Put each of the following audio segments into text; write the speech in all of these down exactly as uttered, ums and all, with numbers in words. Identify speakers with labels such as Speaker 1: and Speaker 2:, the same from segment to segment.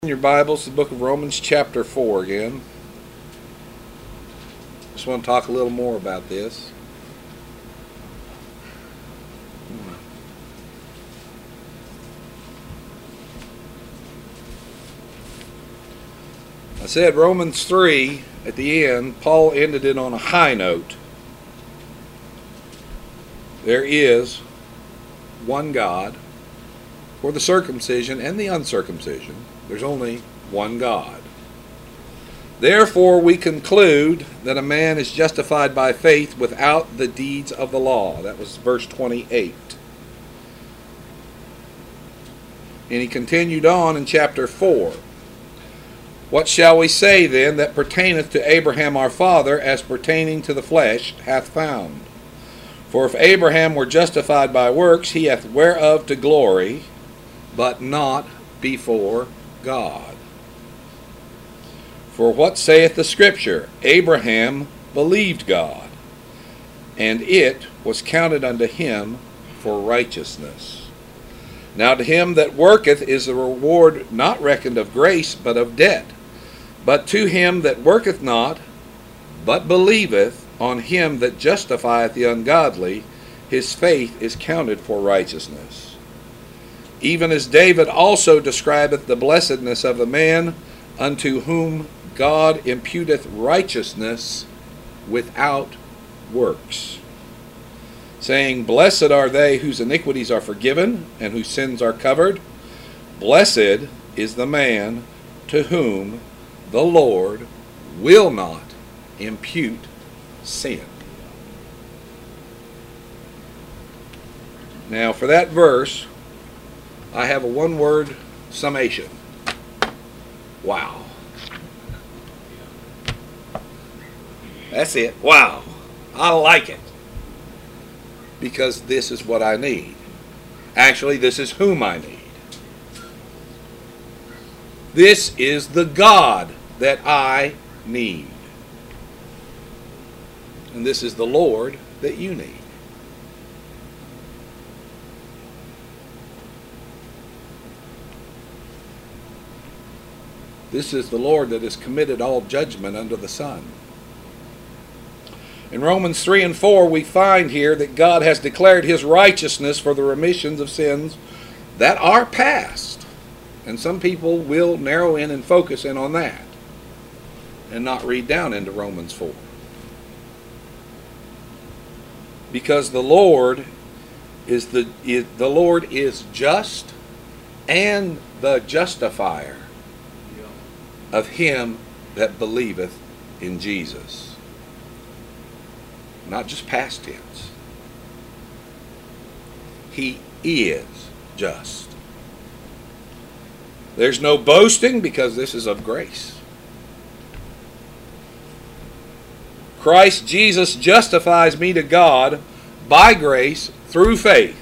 Speaker 1: In your Bibles, the book of Romans chapter four again. Just want to talk a little more about this. I said Romans three, at the end, Paul ended it on a high note. There is one God for the circumcision and the uncircumcision. There's only one God. Therefore we conclude that a man is justified by faith without the deeds of the law. That was verse twenty-eight. And he continued on in chapter four. What shall we say then that pertaineth to Abraham our father, as pertaining to the flesh, hath found? For if Abraham were justified by works, he hath whereof to glory, but not before God. For what saith the Scripture? Abraham believed God, and it was counted unto him for righteousness. Now to him that worketh is the reward not reckoned of grace, but of debt. But to him that worketh not, but believeth on him that justifieth the ungodly, his faith is counted for righteousness. Even as David also describeth the blessedness of the man unto whom God imputeth righteousness without works, saying, Blessed are they whose iniquities are forgiven, and whose sins are covered. Blessed is the man to whom the Lord will not impute sin. Now for that verse, I have a one-word summation. Wow. That's it. Wow. I like it. Because this is what I need. Actually, this is whom I need. This is the God that I need. And this is the Lord that you need. This is the Lord that has committed all judgment under the sun. In Romans three and four, we find here that God has declared his righteousness for the remissions of sins that are past. And some people will narrow in and focus in on that and not read down into Romans four. Because the Lord is the, is, the Lord is just and the justifier of him that believeth in Jesus. Not just past tense. He is just. There's no boasting, because this is of grace. Christ Jesus justifies me to God by grace through faith.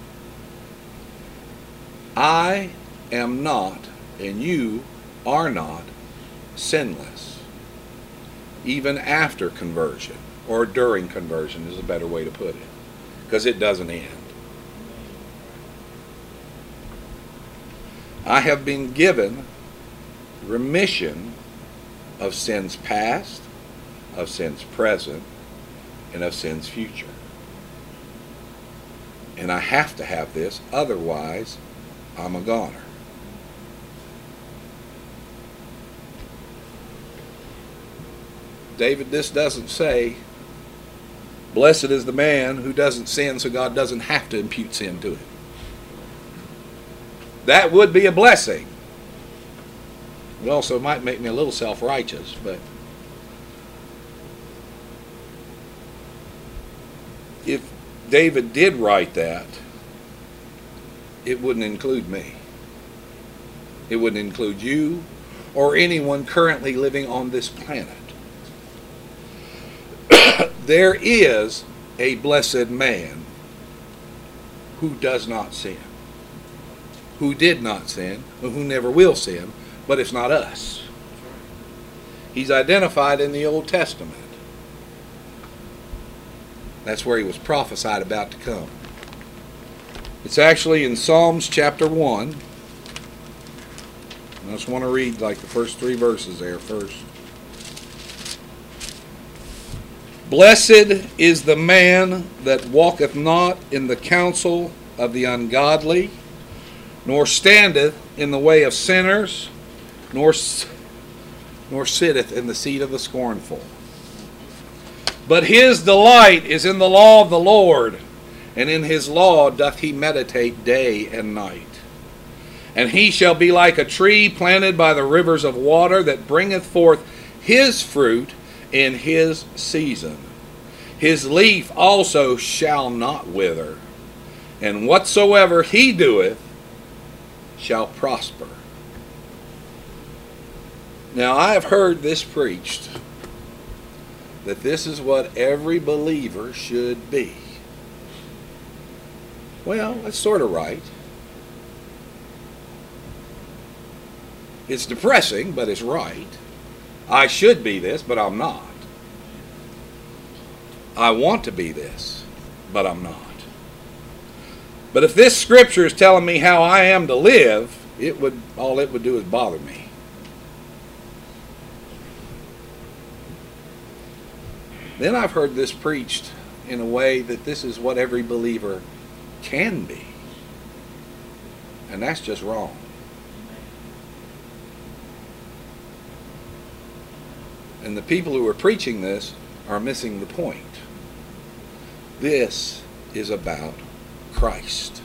Speaker 1: I am not, and you are not, sinless, even after conversion, or during conversion is a better way to put it, because it doesn't end. I have been given remission of sins past, of sins present, and of sins future. And I have to have this, otherwise I'm a goner. David, this doesn't say, blessed is the man who doesn't sin, so God doesn't have to impute sin to him. That would be a blessing. It also might make me a little self-righteous, but if David did write that, it wouldn't include me. It wouldn't include you or anyone currently living on this planet. There is a blessed man who does not sin, who did not sin, who never will sin, but it's not us. He's identified in the Old Testament. That's where he was prophesied about to come. It's actually in Psalms chapter one. I just want to read like the first three verses there first. Blessed is the man that walketh not in the counsel of the ungodly, nor standeth in the way of sinners, nor, nor sitteth in the seat of the scornful. But his delight is in the law of the Lord, and in his law doth he meditate day and night. And he shall be like a tree planted by the rivers of water, that bringeth forth his fruit in his season. His leaf also shall not wither, and whatsoever he doeth shall prosper. Now I have heard this preached, that this is what every believer should be. Well, that's sort of right. It's depressing, but it's right. I should be this, but I'm not. I want to be this, but I'm not. But if this scripture is telling me how I am to live, it would all it would do is bother me. Then I've heard this preached in a way that this is what every believer can be. And that's just wrong. And the people who are preaching this are missing the point. This is about Christ.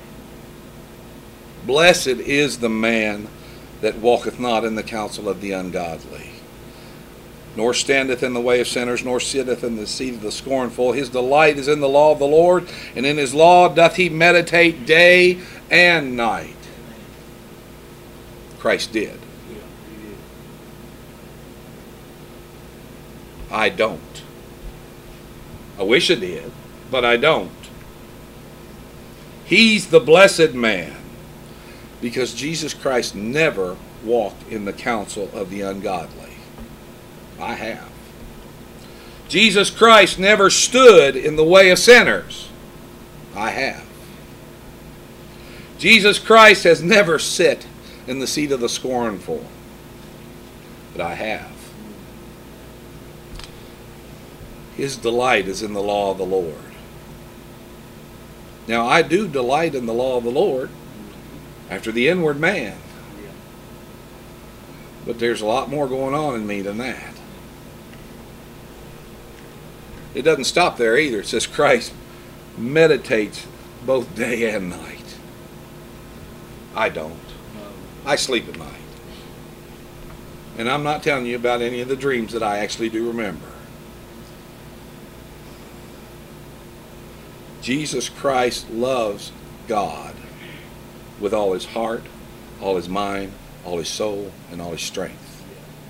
Speaker 1: Blessed is the man that walketh not in the counsel of the ungodly, nor standeth in the way of sinners, nor sitteth in the seat of the scornful. His delight is in the law of the Lord, and in his law doth he meditate day and night. Christ did. I don't. I wish I did, but I don't. He's the blessed man, because Jesus Christ never walked in the counsel of the ungodly. I have. Jesus Christ never stood in the way of sinners. I have. Jesus Christ has never sit in the seat of the scornful. But I have. His delight is in the law of the Lord. Now, I do delight in the law of the Lord after the inward man. But there's a lot more going on in me than that. It doesn't stop there either. It says Christ meditates both day and night. I don't. I sleep at night. And I'm not telling you about any of the dreams that I actually do remember. Jesus Christ loves God with all his heart, all his mind, all his soul, and all his strength.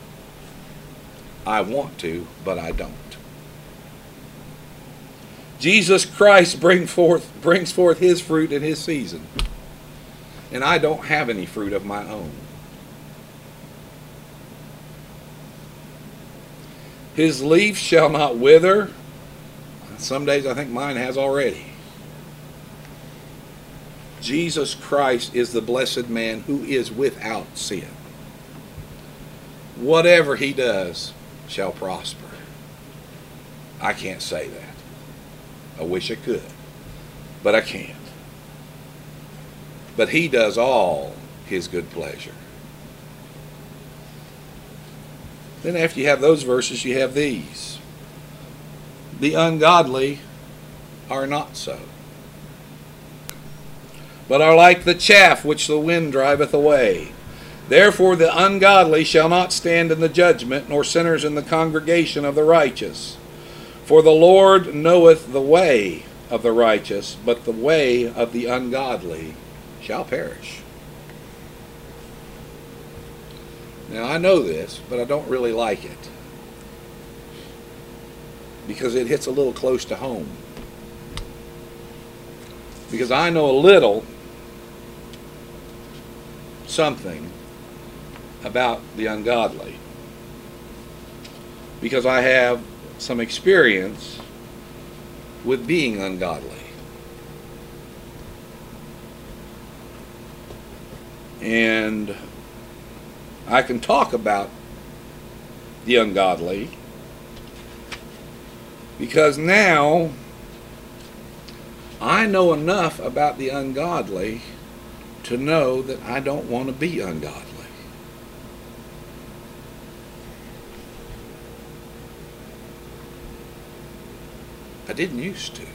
Speaker 1: I want to, but I don't. Jesus Christ bring forth, brings forth his fruit in his season. And I don't have any fruit of my own. His leaf shall not wither. Some days I think mine has already. Jesus Christ is the blessed man who is without sin. Whatever he does shall prosper. I can't say that. I wish I could, but I can't. But he does all his good pleasure. Then after you have those verses, you have these. The ungodly are not so, but are like the chaff which the wind driveth away. Therefore the ungodly shall not stand in the judgment, nor sinners in the congregation of the righteous. For the Lord knoweth the way of the righteous, but the way of the ungodly shall perish. Now I know this, but I don't really like it, because it hits a little close to home. Because I know a little something about the ungodly. Because I have some experience with being ungodly. And I can talk about the ungodly because now I know enough about the ungodly to know that I don't want to be ungodly. I didn't used to.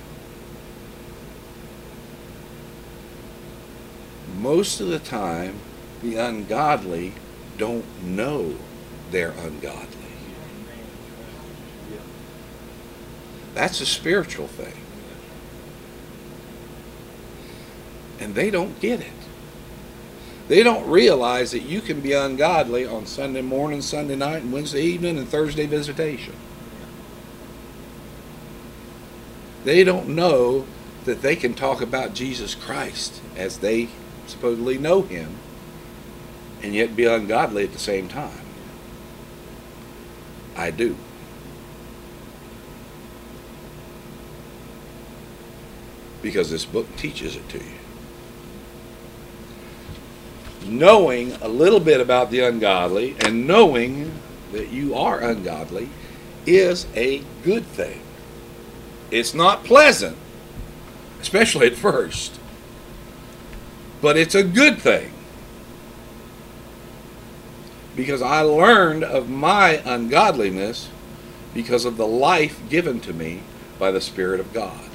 Speaker 1: Most of the time, the ungodly don't know they're ungodly. That's a spiritual thing. And they don't get it. They don't realize that you can be ungodly on Sunday morning, Sunday night, and Wednesday evening, and Thursday visitation. They don't know that they can talk about Jesus Christ as they supposedly know him and yet be ungodly at the same time. I do. Because this book teaches it to you. Knowing a little bit about the ungodly and knowing that you are ungodly is a good thing. It's not pleasant, especially at first, but it's a good thing. Because I learned of my ungodliness because of the life given to me by the Spirit of God.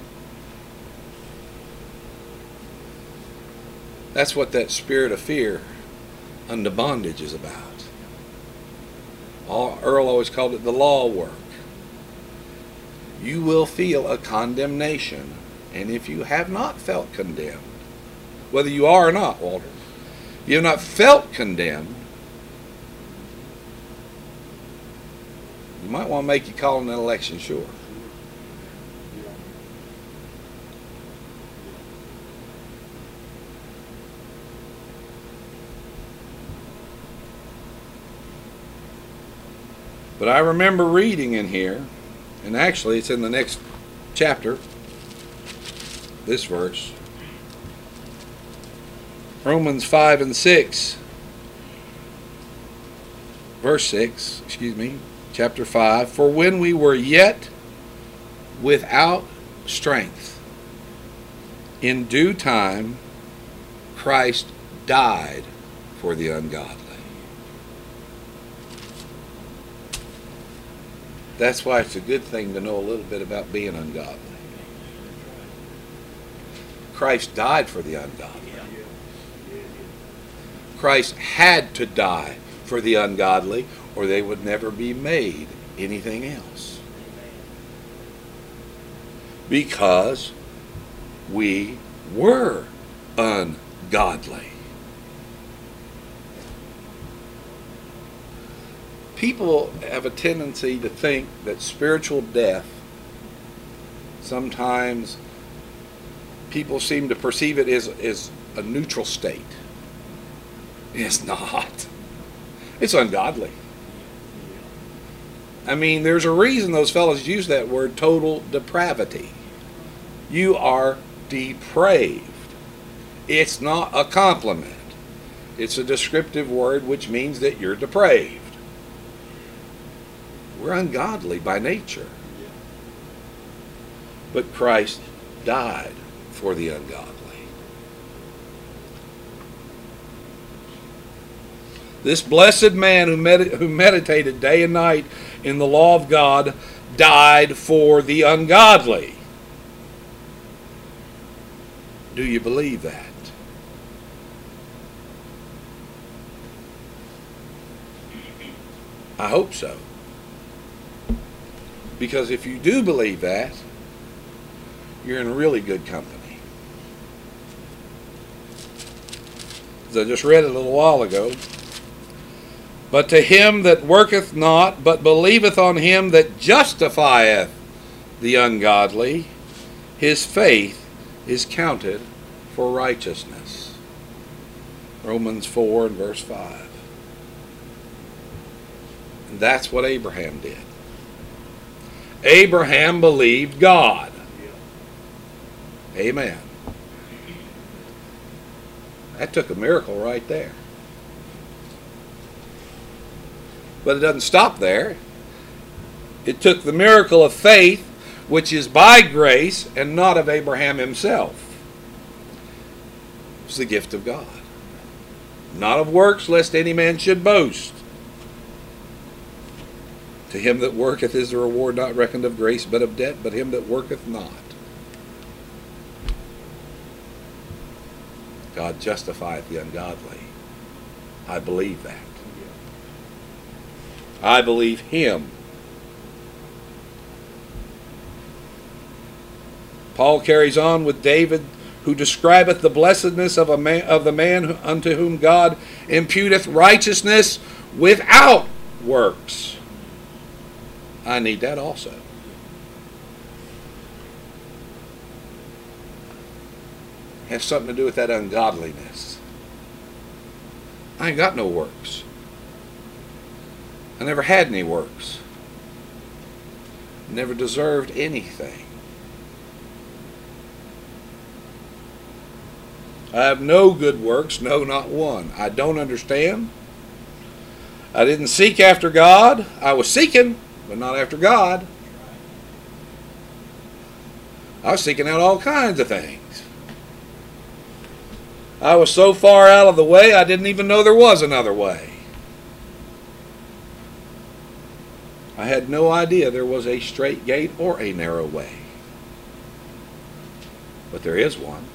Speaker 1: That's what that spirit of fear under bondage is about. Earl always called it the law work. You will feel a condemnation, and if you have not felt condemned, whether you are or not, Walter, if you have not felt condemned, you might want to make you call an election sure. But I remember reading in here, and actually it's in the next chapter, this verse, Romans five and six, verse six, excuse me, chapter five, for when we were yet without strength, in due time Christ died for the ungodly. That's why it's a good thing to know a little bit about being ungodly. Christ died for the ungodly. Christ had to die for the ungodly, or they would never be made anything else. Because we were ungodly. People have a tendency to think that spiritual death, sometimes people seem to perceive it as, as a neutral state. It's not. It's ungodly. I mean, there's a reason those fellows use that word, total depravity. You are depraved. It's not a compliment. It's a descriptive word which means that you're depraved. We're ungodly by nature. But Christ died for the ungodly. This blessed man who, med- who meditated day and night in the law of God died for the ungodly. Do you believe that? I hope so. Because if you do believe that, you're in really good company. As I just read it a little while ago. But to him that worketh not, but believeth on him that justifieth the ungodly, his faith is counted for righteousness. Romans four and verse five. And that's what Abraham did. Abraham believed God. Amen. That took a miracle right there. But it doesn't stop there. It took the miracle of faith, which is by grace and not of Abraham himself. It's the gift of God. Not of works, lest any man should boast. To him that worketh is the reward not reckoned of grace, but of debt, but him that worketh not. God justifieth the ungodly. I believe that. I believe him. Paul carries on with David, who describeth the blessedness of a man, of the man unto whom God imputeth righteousness without works. I need that also. Has something to do with that ungodliness. I ain't got no works. I never had any works. Never deserved anything. I have no good works, no, not one. I don't understand. I didn't seek after God. I was seeking, but not after God. I was seeking out all kinds of things. I was so far out of the way, I didn't even know there was another way. I had no idea there was a straight gate or a narrow way. But there is one.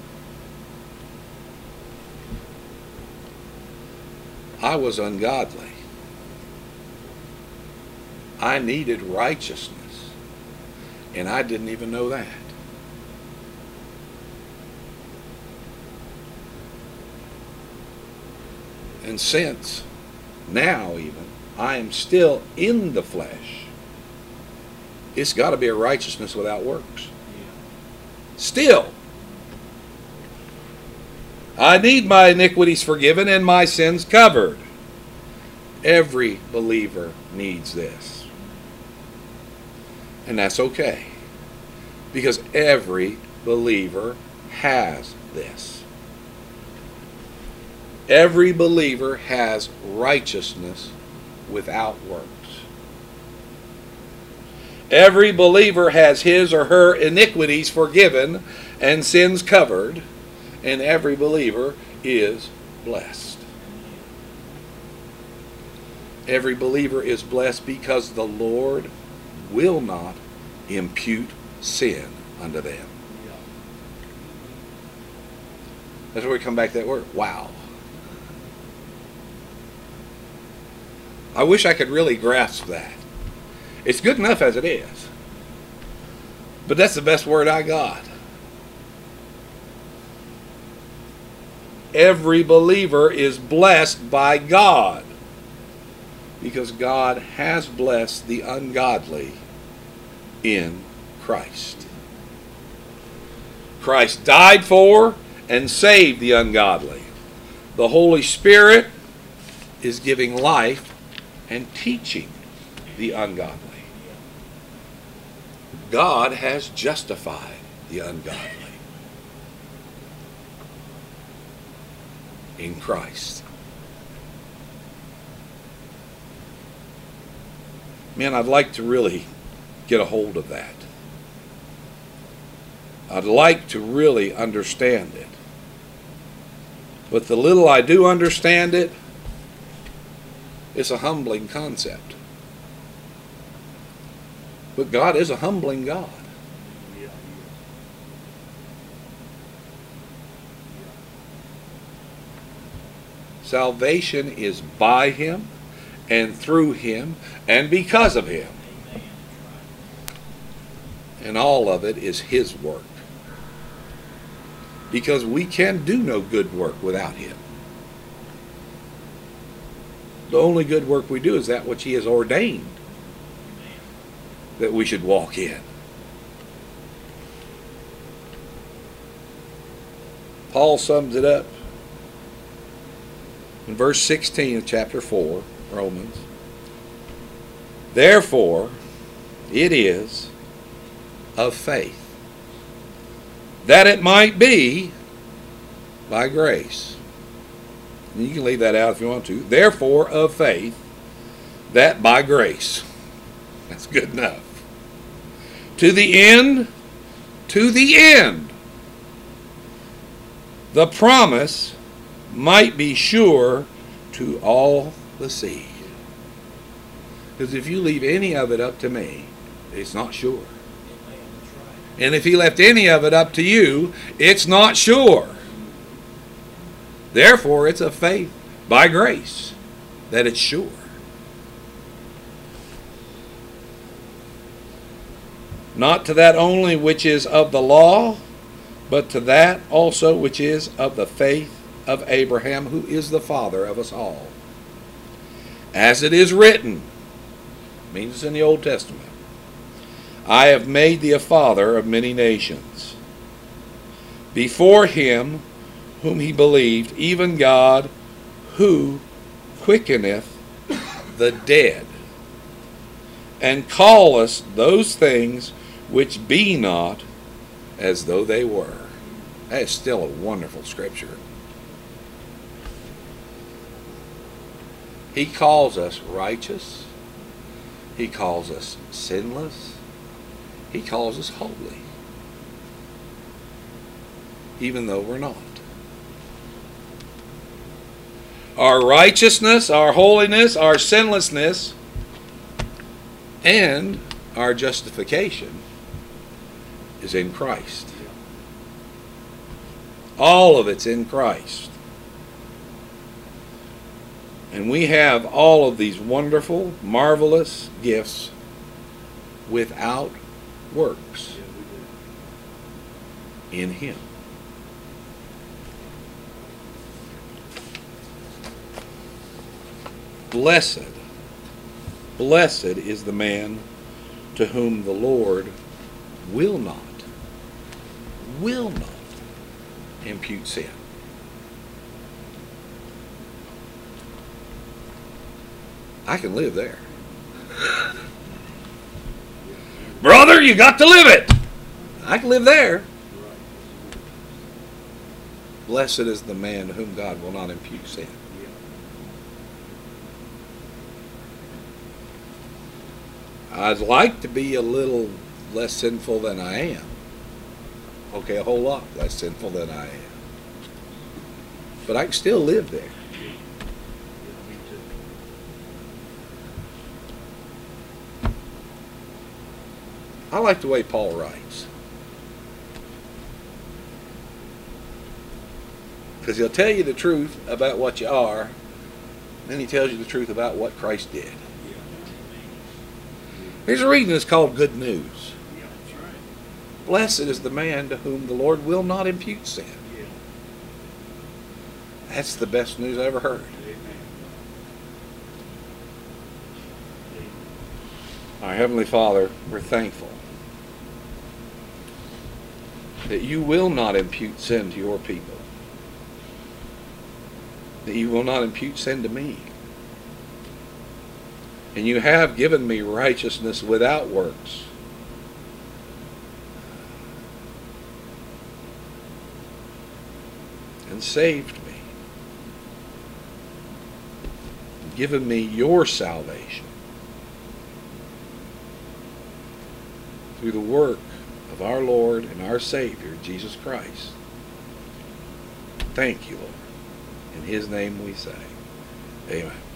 Speaker 1: I was ungodly. I needed righteousness. And I didn't even know that. And since now even I am still in the flesh, it's got to be a righteousness without works. Still. I need my iniquities forgiven and my sins covered. Every believer needs this. And that's okay. Because every believer has this. Every believer has righteousness without works. Every believer has his or her iniquities forgiven and sins covered. And every believer is blessed. Every believer is blessed because the Lord will not impute sin unto them. That's where we come back to that word. Wow. I wish I could really grasp that. It's good enough as it is. But that's the best word I got. Every believer is blessed by God because God has blessed the ungodly in Christ. Christ died for and saved the ungodly. The Holy Spirit is giving life and teaching the ungodly. God has justified the ungodly in Christ. Man, I'd like to really get a hold of that. I'd like to really understand it. But the little I do understand it, it's a humbling concept. But God is a humbling God. Salvation is by Him and through Him and because of Him. And all of it is His work. Because we can do no good work without Him. The only good work we do is that which He has ordained that we should walk in. Paul sums it up in verse sixteen of chapter four, Romans. Therefore, it is of faith, that it might be by grace. And you can leave that out if you want to. Therefore, of faith, that by grace. That's good enough. To the end, to the end, the promise might be sure to all the seed. Because if you leave any of it up to me, it's not sure. And if he left any of it up to you, it's not sure. Therefore, it's a faith by grace that it's sure. Not to that only which is of the law, but to that also which is of the faith of Abraham, who is the father of us all. As it is written, means it's in the Old Testament, I have made thee a father of many nations. Before him whom he believed, even God, who quickeneth the dead, and calleth those things which be not as though they were. That is still a wonderful scripture. He calls us righteous. He calls us sinless. He calls us holy, even though we're not. Our righteousness, our holiness, our sinlessness, and our justification is in Christ. All of it's in Christ. And we have all of these wonderful, marvelous gifts without works in him. Blessed, blessed is the man to whom the Lord will not, will not impute sin. I can live there. Brother, you got to live it. I can live there. Blessed is the man to whom God will not impute sin. I'd like to be a little less sinful than I am. Okay, a whole lot less sinful than I am. But I can still live there. I like the way Paul writes. Because he'll tell you the truth about what you are, and then he tells you the truth about what Christ did. There's a reason it's called good news. Blessed is the man to whom the Lord will not impute sin. That's the best news I ever heard. Our Heavenly Father, we're thankful that you will not impute sin to your people. That you will not impute sin to me. And you have given me righteousness without works. And saved me. Given me your salvation. Through the work of our Lord and our Savior, Jesus Christ. Thank you, Lord. In his name we say, amen.